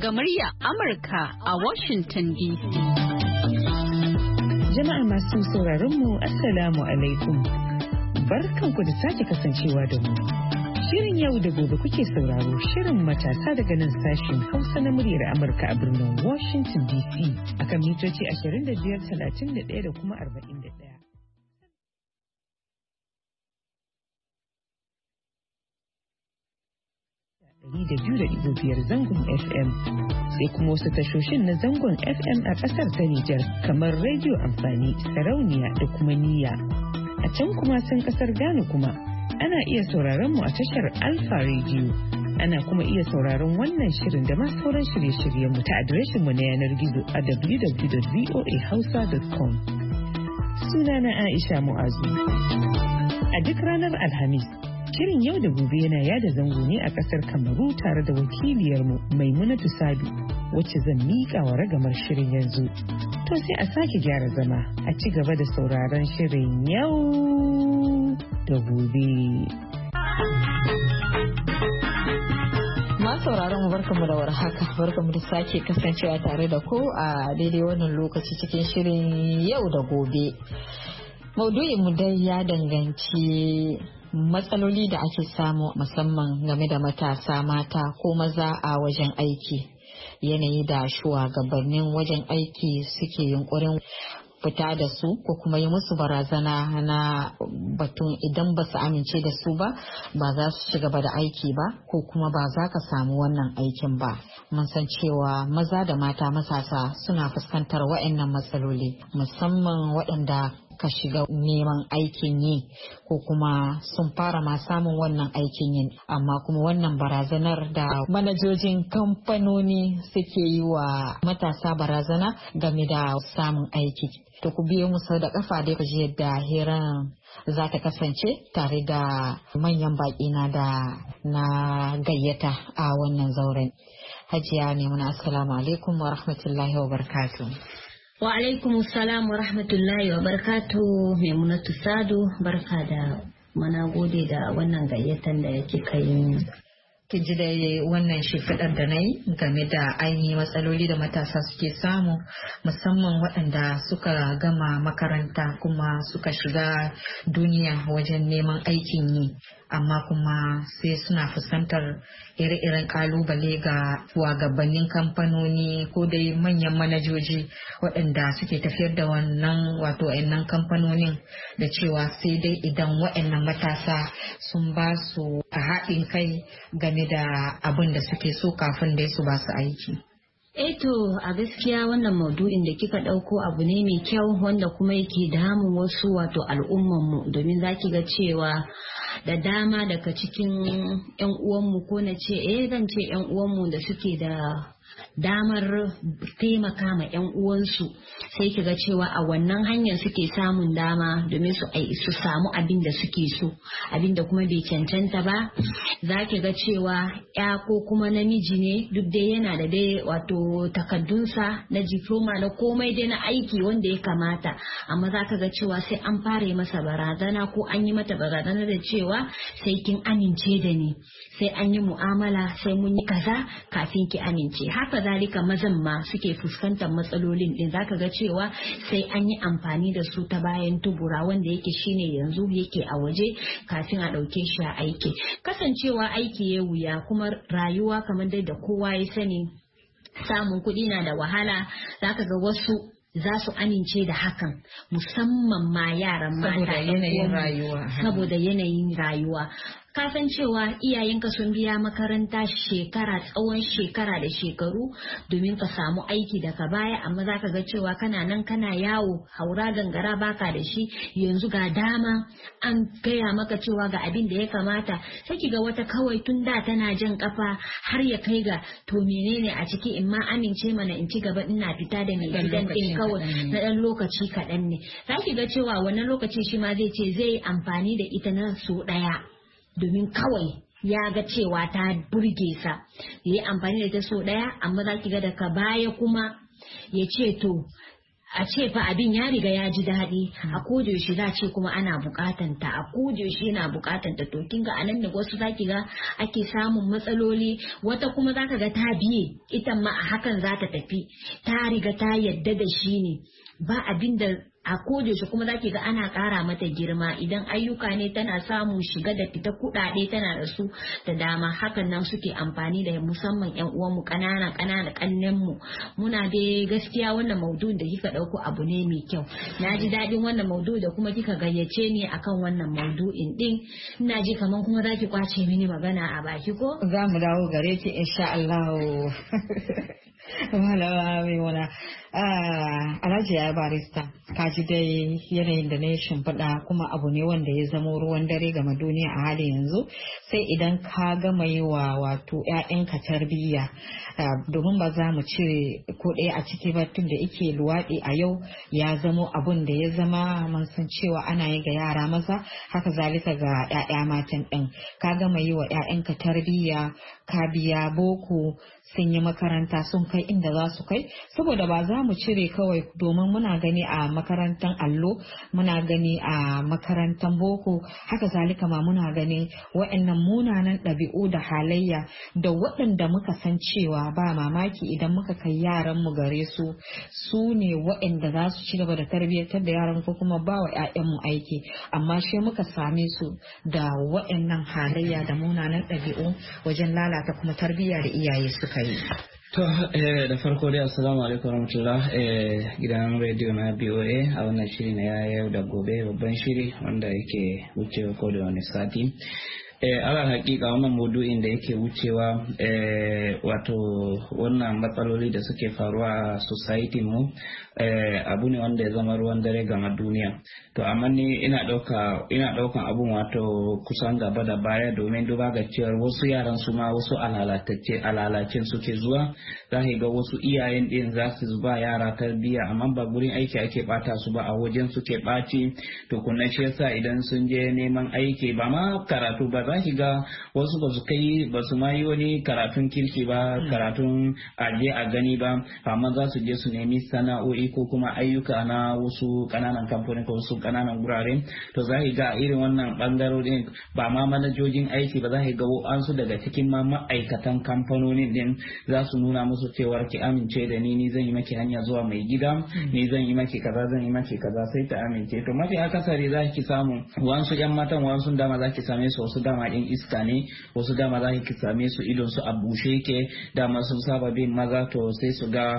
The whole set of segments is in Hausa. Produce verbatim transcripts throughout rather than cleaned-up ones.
daga murya Amurka a Washington D C. Jama'a masu sauraron mu Assalamu alaikum. Barkanku da sake kasancewa da mu. Shirin yau da gobe kuke sauraro, shirin matasa daga nan sashen Hausa na muryar Amurka a birnin Washington D C akan mitoci ashirin da biyar, talatin da ɗaya da kuma arba'in da ɗaya. da biyu da ɗigo biyar zangon F M sai kuma wasu tashoshin na zangon F M a ƙasar ta Nijar kamar rediyo amfani, sarauniya da kuma niyya. A can kuma san ƙasar Ghana kuma ana iya sauraron mu a tashar Alpha Radio. Ana kuma iya sauraron wannan shirin da ma sauran shirye-shiryen mu ta adireshin mu na yanar gizo a w w w dot voa hausa dot com. Sunana Aisha Mu'azu. A duk ranar Alhamis shirin yau da gobe yana yada zango ne a kasar Kamaru tare da wakiliyarmu Maimunatu Sadu wacce zan miƙa wa ragamar shirin yanzu. To sai a sake gyara zama a ci gaba da sauraron shirin yau da gobe. Ma sauraron mu barkamu da warhaka, barkamu da sake kasancewa tare da ku a daidai wannan lokaci cikin shirin yau da gobe. Maudu'in mu dai ya danganci matsaloli da ake samu musamman game da matasa mata ko maza a wajen aiki, yanayi da shugabannin wajen aiki suke yunkurin fita da su ko kuma yi musu barazana na batun idan ba su amince da su ba ba za su ci gaba da aiki ba ko kuma ba za ka samu wannan aikin ba. Mun san cewa maza da mata matasa suna fuskantar waɗannan matsaloli, musamman waɗanda ka shiga neman aikin yi ko kuma sun fara ma samun wannan aikin yin, amma kuma wannan barazanar da manajojin kamfanoni suke yi wa matasa barazana game da samun aiki. To ku biyo mu sau da kafa dai ku ji yadda hirar za ta kasance tare da manyan baƙi na da na gayyata a wannan zauren. Hajiya ne muna assalamu alaikum wa rahmatullahi wa barakatuh. Wa alaikum salam wa rahmatullahi wa barakatuh. Maimunatu Sadu, barka da mana gode da wannan gayyatan da yake kai. Kin ji da wannan shimfiɗar da na yi game da ainihin matsaloli da matasa suke samu, musamman waɗanda suka gama makaranta kuma suka shiga duniya wajen neman aikin yi, amma kuma sai suna fuskantar ire-iren kalubale ga shugabannin kamfanoni ko dai manyan manajoji waɗanda suke tafiyar da wannan wato wayannan kamfanonin da cewa sai dai idan wayannan matasa sun ba su a haɗin kai game da abin da suke so kafin dai su ba su aiki. Eto a gaskiya wannan maudu'in da kika ɗauko abu ne mai kyau wanda kuma yake damun wasu wato al'ummanmu, domin za ki ga cewa da dama daga cikin 'yan uwanmu ko na ce eh zan ce 'yan uwanmu da suke da damar taimaka ma 'yan uwansu, sai ki ga cewa a wannan hanyar suke samun dama domin su su samu abin da suke so, abin da kuma bai cancanta ba. Za ki ga cewa ya ko kuma namiji ne duk dai yana da dai wato takaddunsa na diploma na komai dai na aiki wanda ya kamata, amma za ka ga cewa sai an fara masa barazana ko an yi mata barazana da cewa sai kin amince da ni, sai an yi mu'amala, sai mun yi kaza kafin ki amince. Haka zalika mazan ma suke fuskantar matsalolin din, zaka ga cewa sai an yi amfani da su ta bayan tubura wanda yake shine yanzu yake a waje kafin a ɗauke shi a aiki. Kasancewa aiki ya wuya kuma rayuwa kamar dai da kowa ya sani, samun kuɗi na da wahala. Zaka ga wasu za su amince da hakan, musamman ma yaran mata saboda yanayin rayuwa saboda yanayin rayuwa kasan cewa iyayenka sun biya makaranta shekara tsawon shekara da shekaru domin ka samu aiki daga baya, amma za ka ga cewa kana nan kana yawo haura gangara baka da shi. Yanzu ga dama an gaya maka cewa ga abin da ya kamata, sai ki ga wata kawai tun da tana jan kafa har ya kai ga to menene a ciki, in ma amince mana in ci gaba ina fita da mai gidan din kawai na dan lokaci kaɗan ne. Za ki ga cewa wannan lokaci shi ma zai ce zai amfani da ita na so ɗaya domin kawai ya ga cewa ta burge sa, ya yi amfani da ita so ɗaya, amma za ki ga daga baya kuma ya ce to a ce fa abin ya riga ya ji daɗi a kodayaushe za ce kuma ana bukatan ta a kodayaushe yana bukatan ta to kinga anan da wasu zaki ga ake samun matsaloli wata kuma zaka ga ta biye ita ma a hakan za ta tafi ta riga ta yadda da shi ne ba abin da a kodayaushe kuma zaki ga ana ƙara mata girma idan ayyuka ne tana samun shiga da fita kuɗaɗe tana da su da dama hakan nan suke amfani da musamman yan uwanmu ƙanana ƙanana ƙannen mu muna da gaskiya wannan maudu'in da kika ɗauko abu ne mai kyau na ji daɗin wannan maudu'i da kuma kika gayyace ni akan wannan maudu'in din ina ji kaman kuma zaki kwace mini magana a baki ko za mu dawo gare ki insha Allah malama Maimuna Alhaji ya barista kaji dai yanayin da na yi shimfiɗa kuma abu ne wanda ya zama ruwan dare game duniya a halin yanzu sai idan ka gama yi wa wato 'ya'yanka tarbiyya domin ba za mu cire ko ɗaya a ciki ba tun da ike luwaɗi a yau ya zamo abun da ya zama mun san cewa ana yi ga yara maza haka zalika ga 'ya'ya matan ɗin ka gama yi wa 'ya'yanka tarbiyya ka biya boko sun yi makaranta sun kai inda za su kai saboda ba za mu cire kawai domin muna gani a makarantar allo muna gani a makarantar boko haka zalika ma muna gani waɗannan munanan ɗabi'u da halayya da waɗanda muka san cewa ba mamaki idan muka kai yaran mu gare su su ne waɗanda za su ci gaba da tarbiyyatar da yaran ko kuma ba wa 'ya'yanmu aiki amma shi muka same su da waɗannan halayya da munanan ɗabi'u wajen lalata kuma tarbiyya da iyaye suka yi. To eh, da farko dai assalamu alaikum warahmatullah eh, gidan rediyo na B O A a wannan shiri na yau da gobe babban shiri wanda yake wucewa ko da wani sati. Eh, ala hakika wannan maudu'in da yake wucewa eh, wato wannan matsaloli da suke faruwa a society mu eh, abu ne wanda ya zama ruwan dare game duniya to amma ni ina dauka ina daukan abun wato kusan gaba da baya domin duba ga cewa wasu yaran su ma wasu alalatacce alalacin suke zuwa za ga wasu iyayen din za su zuba yara tarbiyya amma ba gurin aiki ake bata su ba a wajen suke baci to kunna shi yasa idan sun je neman aiki ba ma karatu ba za ki ga wasu ba su kai ba su ma yi wani karatun kirki ba karatun aje a gani ba amma za su je su nemi sana'o'i ko kuma ayyuka na wasu kananan kamfani ko wasu kananan gurare to za ki ga irin wannan bangarorin ba ma manajojin aiki ba za ki ga an su daga cikin ma ma'aikatan kamfanonin din za su nuna musu cewa ki amince da ni ni zan yi maki hanya zuwa mai gida ni zan yi maki kaza zan yi maki kaza sai ta amince to mafi akasari za ki samu wasu yan matan wasu dama za ki same su wasu dama din iska ne wasu dama za ki same su idon su a bushe yake dama sun saba bin maza to sai su ga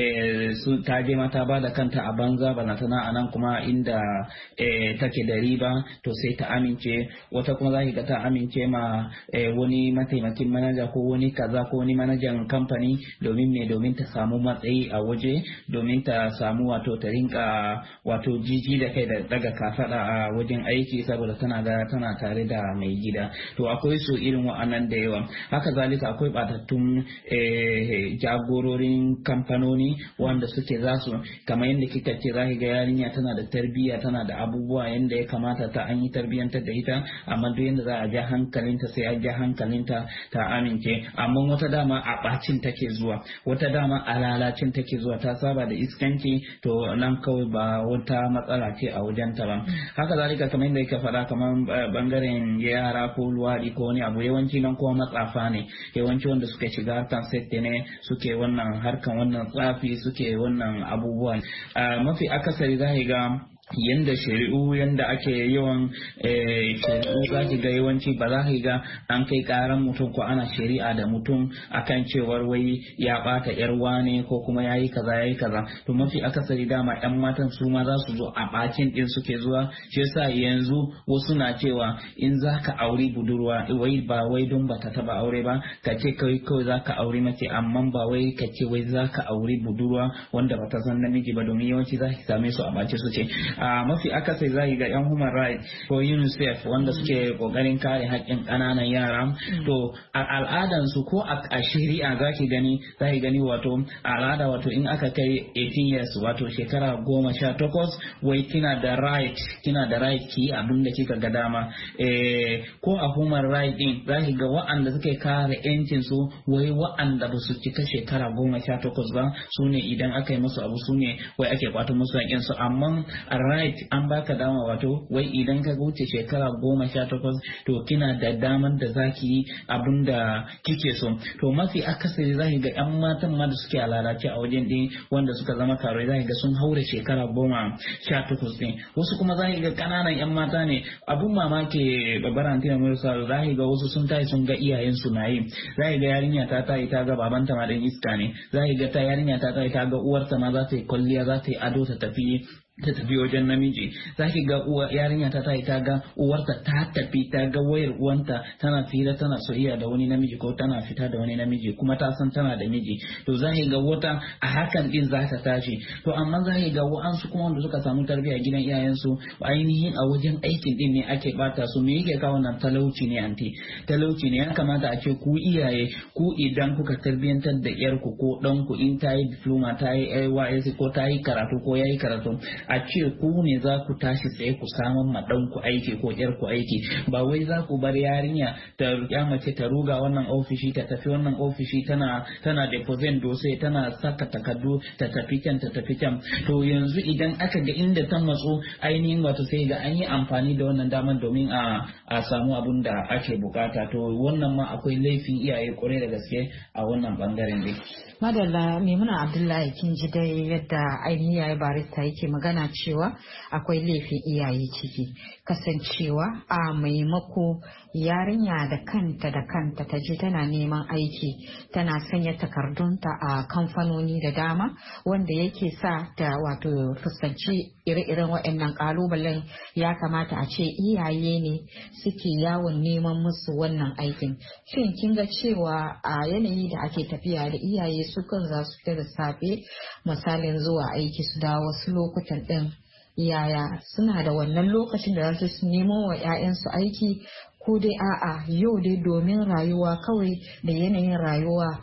su ta je mata ba da kanta a banza ba na tana anan kuma inda take da riba to sai ta amince wata kuma za ki ga ta amince ma wani mataimakin manaja ko wani kaza ko wani manajan kamfani domin me domin ta samu matsayi a waje domin ta samu wato ta rinka wato jiji da kai da daga kafada a wajen aiki saboda tana ga tana tare da mai gida to akwai su irin wa'annan da yawa haka zalika akwai batattun jagororin kamfanoni wanda suke za su kamar yadda kika ce za ga yarinya tana da tarbiyya tana da abubuwa yadda ya kamata ta an yi tarbiyyantar da ita amma duk yadda za a ja hankalinta sai a ja hankalinta ta amince amma wata dama a bacin take zuwa wata dama a lalacin take zuwa ta saba da iskanci to nan kawai ba wata matsala ce a wajenta ba haka zalika kamar yadda yake faɗa kamar bangaren yara ko luwaɗi ko wani abu yawanci nan kuma matsafa ne yawanci wanda suka shiga harkan sette ne suke wannan harkan wannan tsafi suke wannan abubuwan mafi akasari za ga yanda shari'u yanda ake yawan shari'u za ki ga yawanci ba za ki ga an kai karan mutum ko ana shari'a da mutum akan cewar wai ya bata yar wane ko kuma yayi kaza yayi kaza to mafi akasari dama yan matan su ma za su zo a bakin din suke zuwa shi yasa yanzu wasu na cewa in za ka auri budurwa wai ba wai don ba ta taba aure ba ka ce kai kawai za ka auri mace amma ba wai ka ce wai za ka auri budurwa wanda ba ta san namiji ba domin yawanci za ki same su a bace su ce mafi akasai zaki ga yan human rights ko UNICEF wanda suke kokarin kare haƙƙin ƙananan yara to a al'adansu ko a shari'a zaki gani zaki gani wato al'ada wato in aka kai eighteen years wato shekara goma sha takwas wai kina da right kina da right ki abin da kika ga dama eh ko a human right din zaki ga wa'anda suke kare yancin su wai wa'anda ba su cika shekara goma sha takwas ba su ne idan aka yi musu abu su ne wai ake kwato musu yakin su amma a right an baka dama wato wai idan ka wuce shekara goma sha takwas to kina da daman da zaki yi abin da kike so to mafi akasari zaki ga yan matan ma da suke alalace a wajen din wanda suka zama karuwai zaki ga sun haura shekara goma sha takwas din wasu kuma zaki ga kananan yan mata ne abun mamaki babbar antina mai sa zaki ga wasu sun tayi sun ga iyayen su na yi zaki ga yarinya ta tayi ta ga babanta ma dan iska ne zaki ga ta yarinya ta tayi ta ga uwarta ma za ta yi kwalliya za ta yi ado ta tafi ta tafi wajen namiji zaki ga uwa yarinya ta tayi ta ga uwarta ta tafi ta ga wayar uwanta tana fira tana soyayya da wani namiji ko tana fita da wani namiji kuma ta san tana da miji to zaki ga wata a hakan din za ta tashi to amma zaki ga wa'ansu kuma wanda suka samu tarbiyya gidan iyayensu ainihin a wajen aikin din ne ake bata su me yake kawo nan talauci ne anti talauci ne ya kamata a ce ku iyaye ku idan kuka tarbiyantar da yarku ko danku in ta yi diploma ta yi A Y S ko ta yi karatu ko yayi karatu a ce ku ne za ku tashi tsaye ku samun ma ɗanku aiki ko ƴarku aiki ba wai za ku bar yarinya ta ya mace ta ruga wannan ofishi ta tafi wannan ofishi tana tana deposit dose tana saka takardu ta tafi can ta tafi can to yanzu idan aka ga inda ta matso ainihin wato sai ga an yi amfani da wannan daman domin a a samu abun da ake bukata to wannan ma akwai laifin iyaye kwarai da gaske a wannan bangaren dai. Madalla Maimuna Abdullahi kin ji dai yadda ainihin yayi barista yake magana cewa akwai laifin iyaye ciki kasancewa a maimako yarinya da kanta da kanta ta je tana neman aiki tana sanya takardunta a kamfanoni da dama wanda yake sa ta wato fuskanci ire-iren waɗannan ƙalubalen ya kamata a ce iyaye ne suke yawon neman musu wannan aikin shin kin ga cewa a yanayi da ake tafiya da iyaye su kan za su fita da safe misalin zuwa aiki su dawo wasu lokutan din yaya suna da wannan lokacin da za su nemo wa 'ya'yansu aiki ko dai a'a yau dai domin rayuwa kawai da yanayin rayuwa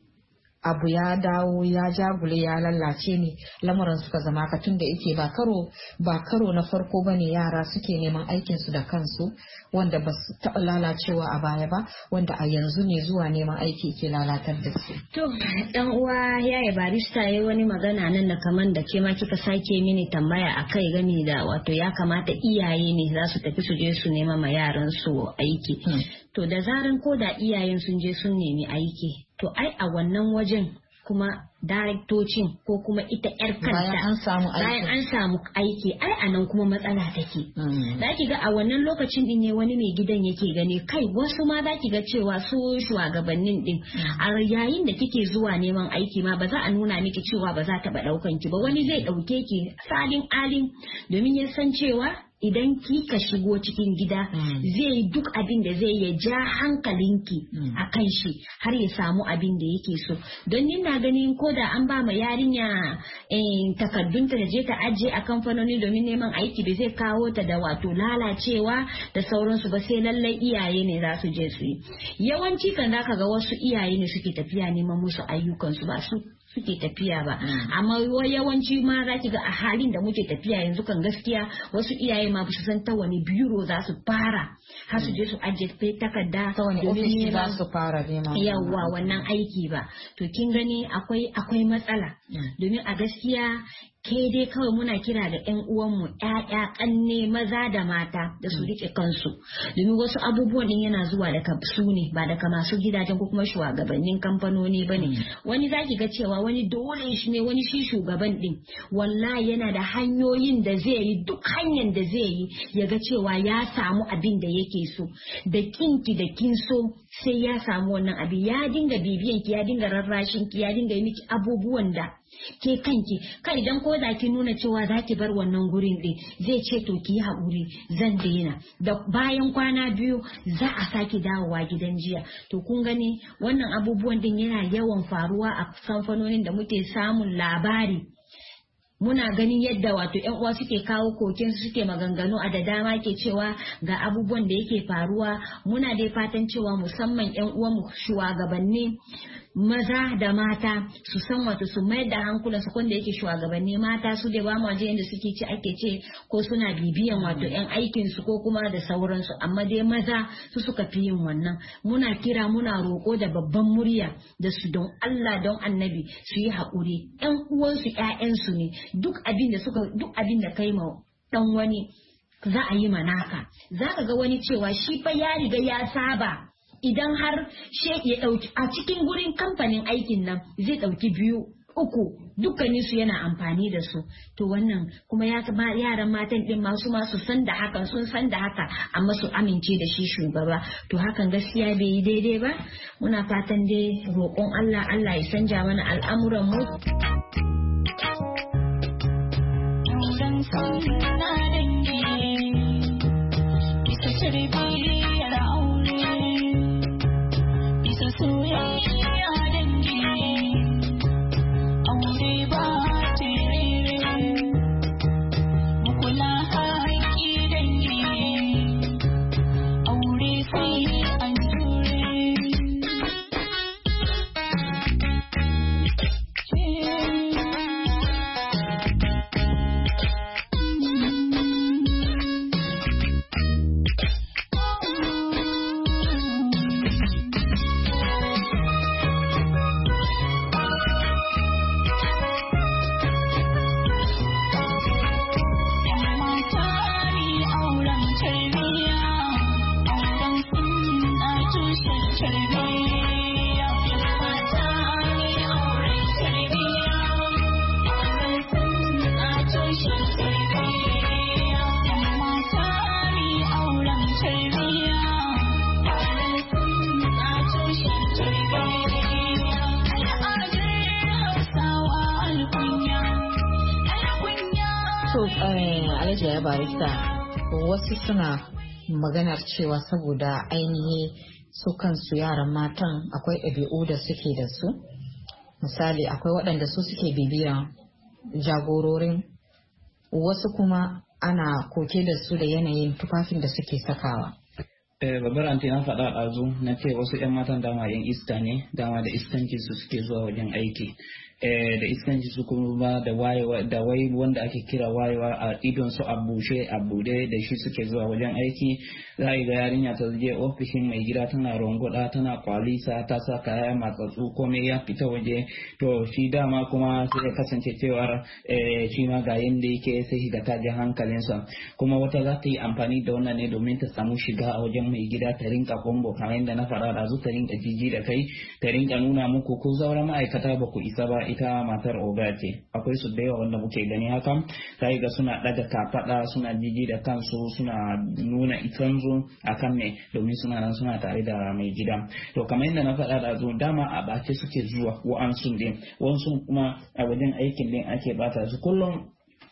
abu ya dawo ya jagule ya lallace ne lamarin suka zama ka tun da yake ba karo ba karo na farko bane yara suke neman aikin su da kansu wanda ba su taɓa lalacewa a baya ba wanda a yanzu ne zuwa neman aiki ke lalatar da su. To dan uwa yaya barista yayi wani magana nan da kaman da ke ma kika sake mini tambaya akai game da wato ya kamata iyaye ne za su tafi su je su nema ma yaran su aiki. Hmm. To da zaran ko da iyayen sun je sun nemi aiki to ai a wannan wajen kuma daraktocin ko kuma ita yar kanta bayan an samu aiki bayan an samu aiki ai anan kuma matsala take za ki ga a wannan lokacin din ne wani mai gidan yake gani kai wasu ma za ki ga cewa su shugabannin din a yayin da kike zuwa neman aiki ma ba za a nuna miki cewa ba za ta ba daukan ki ba wani zai dauke ki salin alin domin ya san cewa idan kika shigo cikin gida zai yi duk abin da zai ya ja hankalinki a kan shi har ya samu abin da yake so don ni na ganin ko da an ba ma yarinya takardunta da je ta ajiye a kamfanoni domin neman aiki da zai kawo ta da wato lalacewa da sauransu ba sai lallai iyaye ne za su je su yi yawanci kan zaka ga wasu iyaye ne suke tafiya neman musu ayyukansu ba su suke tafiya ba amma yawanci ma za ki ga a halin da muke tafiya yanzu kan gaskiya wasu iyaye ma su san ta wani biro za su fara har su je su ajiye takarda ta wani ofishi za su fara nema yawa wannan aiki ba to kin gani akwai akwai matsala domin a gaskiya ke dai kawai muna kira da ƴan uwanmu ƴaƴa ƙanne maza da mata da su rike kansu domin wasu abubuwan din yana zuwa daga su ne ba daga masu gidajen ko kuma shugabannin kamfanoni bane wani zaki ga cewa wani dole shi ne wani shi shugaban din wallahi yana da hanyoyin da zai yi duk hanyar da zai yi ya ga cewa ya samu abin da yake so da kinki da kin so sai ya samu wannan abin ya dinga bibiyan ki ya dinga rarrashin ki ya dinga yi miki abubuwan da ke kanki kai idan ko da ki nuna cewa za ki bar wannan gurin din zai ce to ki yi haƙuri zan daina da bayan kwana biyu za a sake dawowa gidan jiya to kun gani wannan abubuwan din yana yawan faruwa a kamfanonin da muke samun labari muna ganin yadda wato yan uwa suke kawo koken su suke maganganu a da dama ke cewa ga abubuwan da yake faruwa. Muna dai fatan cewa musamman yan uwan mu shugabanni maza da mata su san wato su mayar da hankula su kwanda yake shugabanni mata su da ba mu waje inda suke ci ake ce ko suna bibiyan wato yan aikin su ko kuma da sauransu, amma dai maza su suka fi yin wannan. Muna kira muna roko da babban murya da su don Allah don Annabi su yi haƙuri, yan uwansu ƴaƴansu ne, duk abin da suka duk abin da kai ma dan wani za a yi manaka. Za ka ga wani cewa shi fa ya riga ya saba idan har she ya dauki a cikin gurin kamfanin aikin nan zai dauki biyu uku dukkanin su yana amfani da su. To wannan kuma ya kama yaran matan din masu masu san da hakan sun san da haka amma su amince da shi shugaba. To hakan gaskiya bai yi daidai ba. Muna fatan dai roƙon Allah Allah ya sanja mana al'amuran mu. Alhaji Barista, wasu suna maganar cewa saboda ainihi su kansu yaran matan akwai ɗabi'u da suke da su. Misali akwai waɗanda su suke bibiyan jagororin, wasu kuma ana koke da su da yanayin tufafin da suke sakawa. babbar anti na faɗa ɗazu na ce wasu 'yan matan dama 'yan iska ne, dama da iskanci su suke zuwa wajen aiki. da iskanci su kuma da wayewa da wai wanda ake kira wayewa a idon su a bushe a bude da shi suke zuwa wajen aiki. Za a ga yarinya ta je ofishin mai gida tana rongoda tana kwalisa ta sa kaya matsatsu komai ya fita waje, to shi dama kuma sai ya kasance cewar shi ma ga yanda yake sai ga ta ji hankalinsa. Kuma wata za ta yi amfani da wannan ne domin ta samu shiga a wajen mai gida, ta rinka kombo kamar yadda na faɗa da zu, ta rinka jiji da kai, ta rinka nuna muku ko sauran ma'aikata ba ku isa ba, ita matar oga ce. Akwai su da yawa wanda muke gani hakan, sai ga suna daga kafada suna jiji da kansu, suna nuna isansu akan ne domin suna nan suna tare da mai gida. To kamar yadda na faɗa da zo dama a bace suke zuwa wa'ansu din, wasu kuma a wajen aikin din ake bata su. Kullum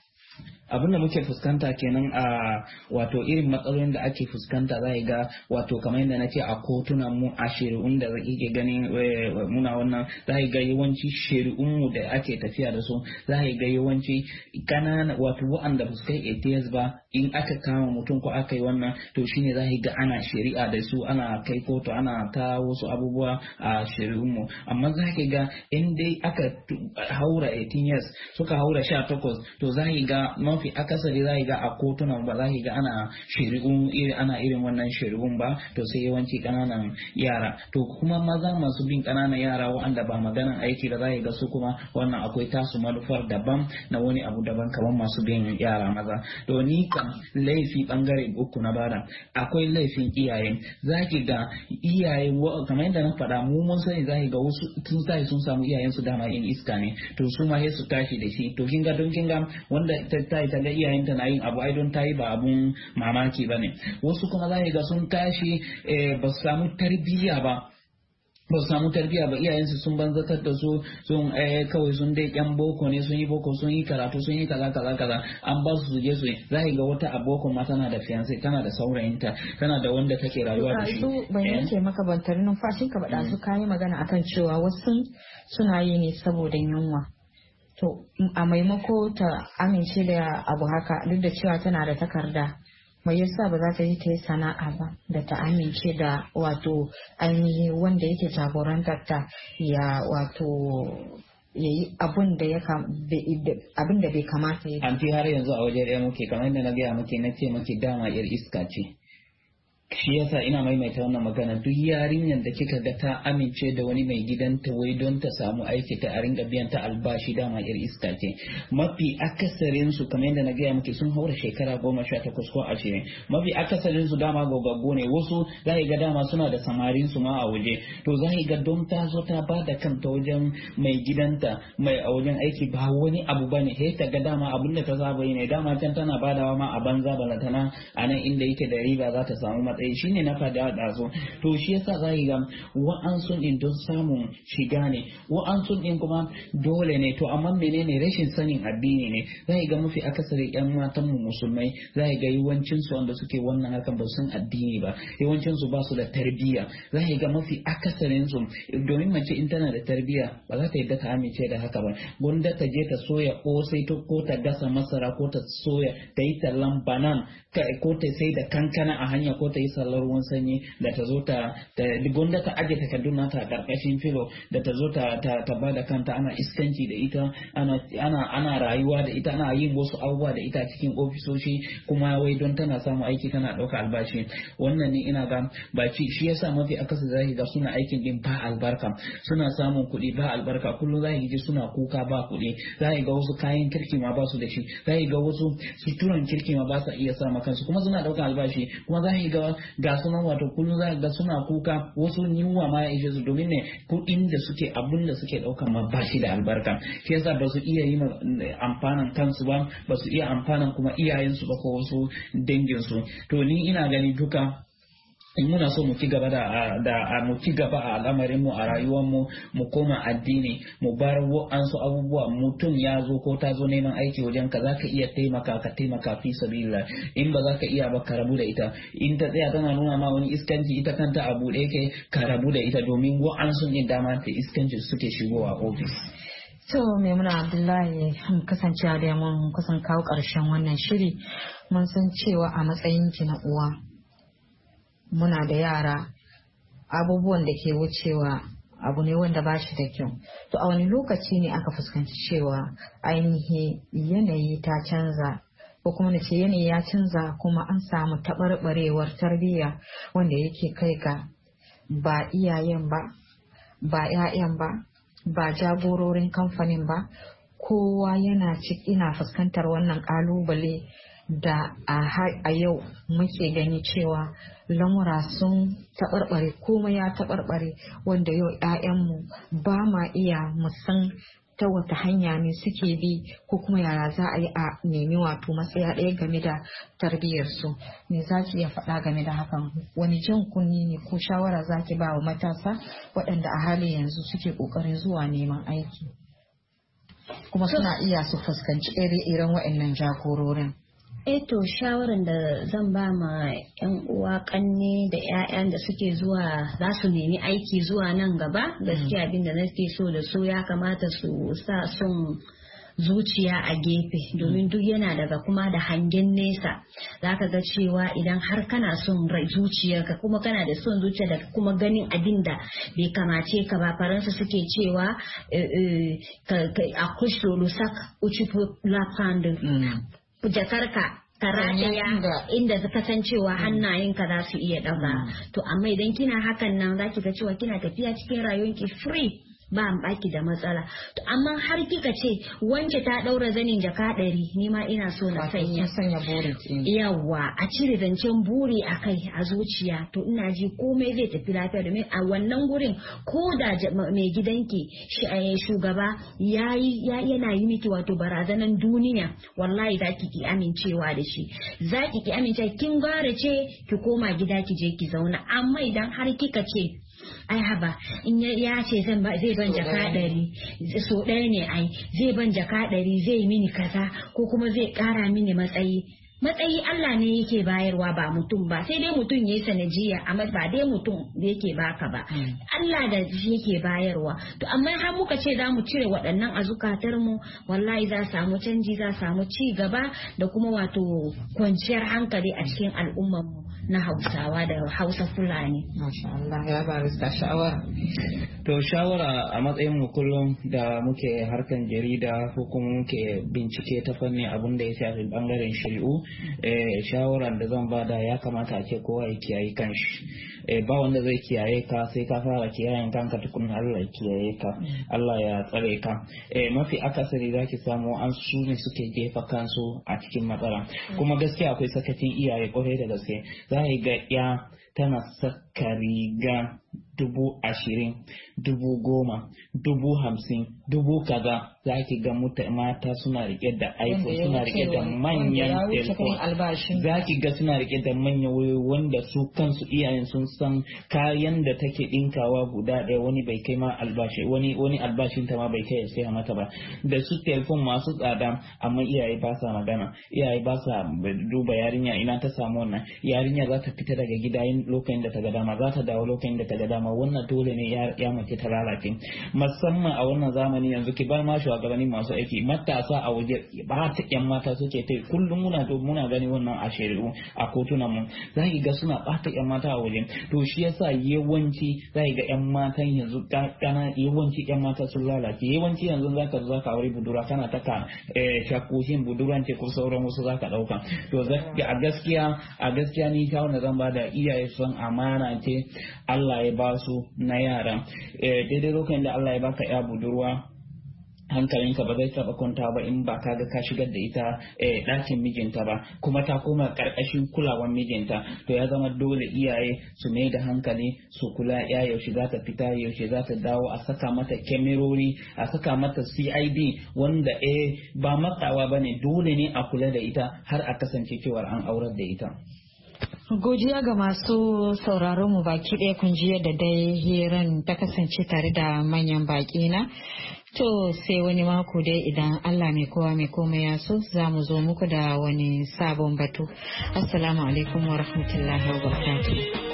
abinda muke fuskanta kenan a wato irin matsalolin da ake fuskanta za ga wato kamar yadda na ce a kotunan mu a shari'un da kike ganin muna wannan, za ga yawanci shari'un mu da ake tafiya da su, za ga yawanci kanana wato wa'anda ba su kai eight years ba, in aka kama mutum ko aka yi wannan to shine za ga ana shari'a da su, ana kai kotu, ana ta wasu abubuwa a shari'un mu. Amma za ga in dai aka haura eighteen years suka haura eighteen to za ga mafi akasari za ga a kotunan ba za ga ana shari'un iri ana irin wannan shari'un ba, to sai yawanci kananan yara. To kuma maza masu bin kananan yara wanda ba maganan aiki da za ga su kuma wannan akwai tasu manufar daban na wani abu daban kamar masu bin yara maza. To ni kan laifi bangare uku na bada, akwai laifin iyaye. Za ki ga iyaye kamar yadda na faɗa mu mun sani za ki ga wasu tun sai sun samu iyayen su dama yin iska ne, to su ma sai su tashi da shi. To kin ga don kin ga wanda ta tayi ta ga iyayenta na yin abu ai don tayi ba abun mamaki bane. Wasu kuma za ga sun tashi ba su samu tarbiyya ba ba su samu tarbiyya ba, iyayensu sun banzatar da su, sun eh kawai sun dai yan boko ne, sun yi boko, sun yi karatu, sun yi kaza kaza kaza, an ba su je su yi. Za ga wata a boko ma tana da fiance, tana da saurayinta, tana da wanda take rayuwa da shi. Su ban yanke maka bantar numfashin ka ba, su kayi magana akan cewa wasu suna yi ne saboda yunwa. To a maimako ta amince da abu haka duk da cewa tana da takarda, mai yasa ba za ta yi ta yi sana'a ba da ta amince da wato ainihi wanda yake jagorantar ta ya wato ya yi abin da bai kamata ya yi. An fi har yanzu a waje ɗaya muke, kamar yadda na gaya muke na ce muke dama yar iska ce. Shi yasa ina maimaita wannan magana, duk yarinyar da kika ga ta amince da wani mai gidanta wai don ta samu aiki ta a ringa biyan ta albashi, dama yar iska ce. Mafi akasarin su kamar yadda na gaya muke sun haura shekara goma sha takwas ko ashirin. Mafi akasarin su dama gogaggo ne, wasu za ga dama suna da samarin su ma a waje. To za ga don ta zo ta ba da kanta wajen mai gidanta mai a wajen aiki ba wani abu bane, sai ta ga dama abin da ta saba yi ne, dama can tana badawa ma a banza balantana a nan inda yake da riba za ta samu matsayi. Shi ne na fada da so. To shi yasa za ga wa'ansu din don samun shiga ne, wa'ansu din kuma dole ne. To amma menene rashin sanin addini ne. Za ga mafi akasari yan matan mu musulmai, za ga yawancin su wanda suke wannan hakan ba san addini ba, yawancin su ba su da tarbiyya. Za ga mafi akasarin su, domin mace in tana da tarbiyya ba za ta yadda ta amince da haka ba. Gunda ta je ta soya kosai ko ta gasa masara ko ta soya ta yi tallan banan ko ta sai da kankana a hanya ko ta yi sallar ruwan sanyi da ta zo ta gunda ta aje takardun nata a karkashin filo da ta zo ta ta bada kanta ana iskanci da ita, ana ana ana rayuwa da ita, ana yin wasu abubuwa da ita cikin ofisoshi, kuma wai don tana samu aiki tana ɗauka albashi. Wannan ne ina ga ba ci shi yasa mafi akasa zaki ga suna aikin din ba albarka, suna samun kuɗi ba albarka, kullum zaki ji suna kuka ba kuɗi. Zaki ga wasu kayan kirki ma ba su da shi, zaki ga wasu suturan kirki ma ba sa iya sa kansu, kuma suna ɗauka albashi. Kuma zaki ga ga sunan wato kullum za ga suna kuka, wasu yunwa ma ya ishe su, domin ne kuɗin da suke abun da suke ɗauka ma ba shi da albarka. Shi yasa ba su iya yi amfanan kansu ba, ba su iya amfanan kuma iyayensu ba ko wasu danginsu. To ni ina gani duka in muna so mu ci gaba da da mu ci gaba a al'amarin mu a rayuwar mu mu koma addini, mu bar wa'ansu abubuwa. Mutum ya zo ko ta zo neman aiki wajen ka, zaka iya taimaka ka taimaka fi sabilillah. In ba za ka iya ba ka rabu da ita. In ta tsaya tana nuna ma wani iskanci, ita kanta a buɗe yake, ka rabu da ita, domin wa'ansu yin dama da iskanci suke shigowa ofis. To Maimuna Abdullahi, kasancewa da mun kusan kawo ƙarshen wannan shiri, mun san cewa a matsayin ki na uwa muna da yara, abubuwan da ke wucewa abu ne wanda ba shi da kyau. To a wani lokaci ne aka fuskanci cewa ainihi yanayi ta canza, ko kuma nace yanayi ya canza kuma an samu taɓarɓarewar tarbiyya wanda yake kai ga ba iyayen ba, ba 'ya'yan ba, ba jagororin kamfanin ba, kowa yana ciki ina fuskantar wannan ƙalubale da a yau muke gani cewa lamura sun taɓarɓare, komai ya taɓarɓare, wanda yau 'ya'yanmu ba ma iya musan ta wata hanya ne suke bi, ko kuma yara za a yi a nemi wato matsaya ɗaya game da tarbiyyarsu. Me za ki iya faɗa game da hakan? Wani jan kunni ne ko shawara za ki ba wa matasa waɗanda a hali yanzu suke ƙoƙarin zuwa neman aiki kuma suna iya su fuskanci ire-iren waɗannan jagororin? Eh to shawaran da zan ba ma yan uwa kanne da ƴaƴan da suke zuwa za su nemi aiki zuwa nan gaba, gaskiya abin da nake so da su ya kamata su sa son zuciya a gefe, domin duk yana daga kuma da hangen nesa. Zaka ga cewa idan har kana son rai zuciyarka kuma kana da son zuciya da kuma ganin abin da bai kamace ka ba, faransa suke cewa a kushlo lusak uchipo lapand jakarka karataya inda ka san cewa hannayenka za su iya ɗaga. To amma idan kina hakan nan za ki ga cewa kina tafiya cikin rayuwarki free, ba an baki da matsala. To amma har kika ce wance ta daura zanin jaka ɗari, ni ma ina so na sanya sanya buri yawa a cire zancen buri a kai a zuciya. To ina ji komai zai tafi lafiya, domin a wannan gurin ko da mai gidanki shugaba yayi yana yi miki wato barazanan duniya, wallahi za ki ki amincewa da shi, za ki ki amince kin gara ce ki koma gida ki je ki zauna. Amma idan har kika ce ai haba in ya ce zan ba zai ban jaka ɗari so ɗaya ne, ai zai ban jaka ɗari zai mini kaza ko kuma zai ƙara mini matsayi, matsayi Allah ne yake bayarwa ba mutum ba, sai dai mutum yayi sanajiya amma ba dai mutum da yake baka ba. Allah da shi yake bayarwa. To amma har muka ce za mu cire waɗannan a zukatar mu, wallahi za samu canji, za samu ci gaba da kuma wato kwanciyar hankali a cikin al'ummar mu na Hausawa da Hausa Fulani. Masha Allah, ya barista shawara. To shawara a matsayin mu kullum da muke harkan jarida ko kuma muke bincike ta fannin abin da ya shafi bangaren shari'u, eh, shawaran da zan bada ya kamata a ce kowa ya kiyaye kanshi. Eh, ba wanda zai kiyaye ka sai ka fara kiyayen kanka tukun Allah ya kiyaye ka, Allah ya tsare ka. Eh, mafi akasari zaki samu an su ne suke jefa kansu a cikin matsala. Kuma gaskiya akwai sakacin iyaye kwarai da gaske. Za ga ya tana saka riga dubu ashirin, dubu goma, dubu hamsin, dubu kaza, za ki ga mata suna rike da iPhone, suna rike da manyan telefon, za ki ga suna rike da manyan wayoyi wanda su kansu iyayen sun san kayan da take dinkawa guda ɗaya wani bai kai ma albashi, wani wani albashin ta ma bai kai ya saya mata ba, da su telefon masu tsada, amma iyaye ba sa magana, iyaye ba sa duba yarinya ina ta samu wannan, yarinya za ta fita daga gida lokacin da ta ga dama, za ta dawo lokacin da ta ga dama, wannan dole ne ya mace ta lalace. Musamman a wannan zamani yanzu ki bar ma shugabanni masu aiki, matasa a waje ba ta yan mata suke ta kullum muna to muna gani wannan a shari'u a kotunan mu, za ki ga suna bata yan mata a waje. To shi yasa yawanci za ki ga yan matan yanzu kana yawanci yan mata sun lalace, yawanci yanzu za ka za ka aure budura kana ta ka shakoshin buduran ce ko sauran wasu za ka dauka. To a gaskiya a gaskiya ni shawara zan bada iyaye son amana ce Allah ya ba su na yara. Daidai lokacin da Allah ya baka ya budurwa, hankalinka ba zai taba kwanta ba in ba ka ga ka shigar da ita ɗakin mijinta ba, kuma ta koma ƙarƙashin kulawan mijinta. To ya zama dole iyaye su mai da hankali su kula ya yaushe za ta fita, yaushe za ta dawo, a saka mata kyamirori, a saka mata C I D wanda eh ba matsawa ba ne, dole ne a kula da ita har a kasance cewar an aurar da ita. Godiya ga masu sauraron mu baki ɗaya, kun ji yadda dai hiran ta kasance tare da manyan baki na. To sai wani mako dai idan Allah mai kowa mai komai ya so za mu zo muku da wani sabon batu. Assalamu alaikum wa rahmatullahi wa barakatuh.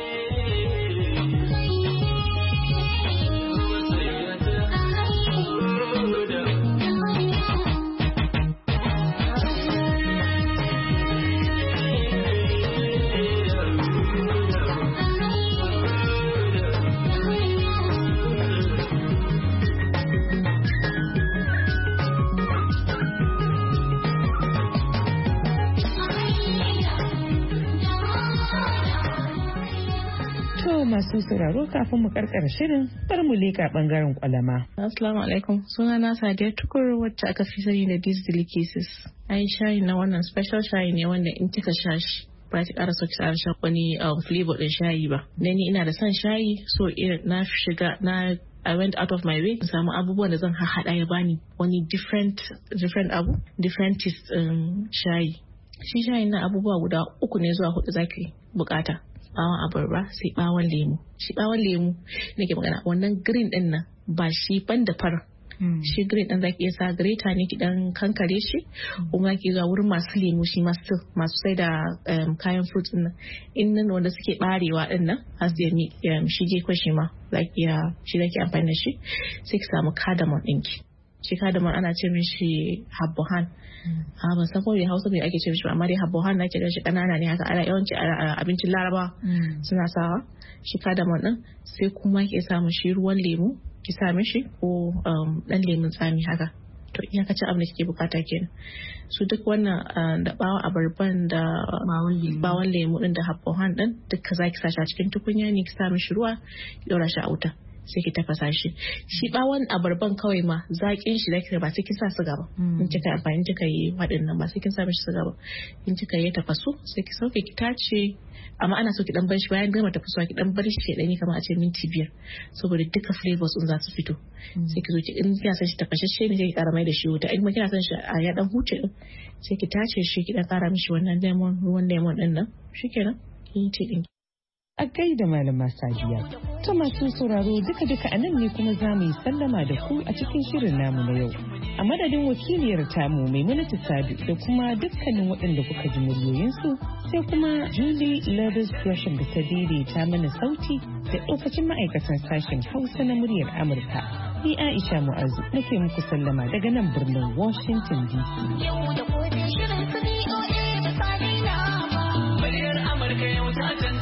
Masu sauraro kafin mu karkara shirin bar mu leka bangaren kwalama. Assalamu alaikum. Suna na Sadiya Tukur wacce aka fi sani da these delicacies. Ai shayi na wannan special shayi ne wanda in kika sha shi ba ki ƙara so ki ƙara shan wani flavor din shayi ba. Dan ni ina da son shayi, so irin na shiga na I went out of my way in samu abubuwan da zan haɗa ya bani wani different different abu different taste um, shayi. Shi shayin na abubuwa guda uku ne zuwa hudu zaki bukata. Bawon abarba sai bawon lemu. Shi bawon lemu nake magana wannan green din nan ba shi ban da fara. Shi green din zaki iya sa grater ne ki dan kankare shi, kuma ki ga wurin masu lemu shi masu masu sai da kayan fruit din nan. In nan wanda suke barewa din nan as da ni shi je kwashi ma zaki ya shi zaki amfani da shi sai ki samu cardamom ɗinki. Shi cardamom ana ce mishi habbohan. A ban san ko me Hausa me ake ce mishi ba, amma dai habbohan nake da shi kanana ne haka, ana yawanci abincin Laraba suna sawa shi cardamom din. Sai kuma ki samu shi ruwan lemu ki sa mishi ko dan lemun tsami haka. To iyakacin abin da kike bukata kenan. Su duk wannan da bawon abarban da bawon lemu din da habbohan din duka zaki sa shi a cikin tukunya ne, ki sa mishi ruwa ki daura shi a wuta sai ki tafasa shi. Shi bawon abarban kawai ma zaƙin shi da kika ba sai kin sa suga ba. In kika amfani kika yi waɗannan ba sai kin sa mishi suga ba. In kika yi tafasu sai ki sauke ki tace, amma ana so ki dan bar shi bayan gama tafasuwa ki dan bar shi dan kamar a ce minti biyar saboda duka flavors din za su fito. Sai ki zo ki in kina son shi tafashashe ne sai ki ƙara mai da shi wuta, in kuma kina son shi a ya dan huce din sai ki tace shi ki dan ƙara mishi wannan lemon ruwan lemon din nan shikenan kin yi ce din. A gaida malama Sadiya. To masu sauraro duka-duka a nan ne kuma za mu yi sallama da ku a cikin shirin namu na yau. A madadin wakiliyar tamu Maimunatu Sadu da kuma dukkanin waɗanda kuka ji muryoyinsu sai kuma Julie Leathers Gresham da ta daidaita mana sauti da ɗaukacin ma'aikatan sashen Hausa na muryar Amurka. Ni Aisha Mu'azu nake muku sallama daga nan birnin Washington D C. Muryar Amurka yau ta